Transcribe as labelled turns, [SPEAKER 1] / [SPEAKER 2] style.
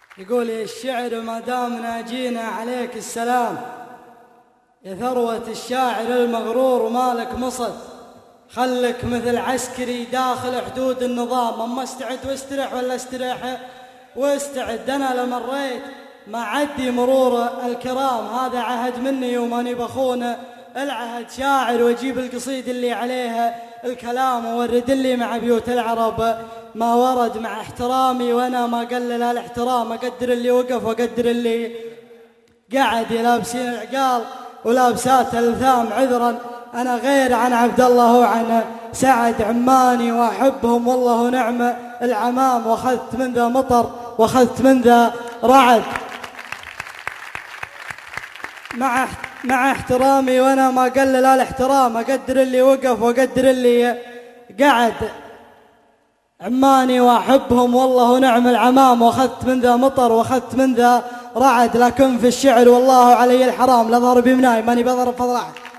[SPEAKER 1] يقول يا الشعر ما دامنا جينا عليك السلام، يا ثروة الشاعر المغرور مالك مصد، خلك مثل عسكري داخل حدود النظام. اما استعد واسترح ولا استريح واستعد. انا لمريت ما عدي مرور الكرام، هذا عهد مني وماني بخونه العهد. شاعر واجيب القصيد اللي عليها الكلام وورد اللي مع بيوت العرب ما ورد. مع احترامي وانا ما قلل الاحترام، اقدر اللي وقف واقدر اللي قعد. لابسين العقال ولابسات الثام عذرا، انا غير عن عبد الله وعن سعد عماني واحبهم والله ونعم العمام. واخذت من ذا مطر واخذت من ذا رعد. مع احترامي وانا ما قلل الاحترام، اقدر اللي وقف واقدر اللي قعد. عماني واحبهم والله ونعم العمام. واخذت من ذا مطر واخذت من ذا رعد، لكن في الشعر والله علي الحرام لا ضرب بمناي ماني بضرب فضل احد.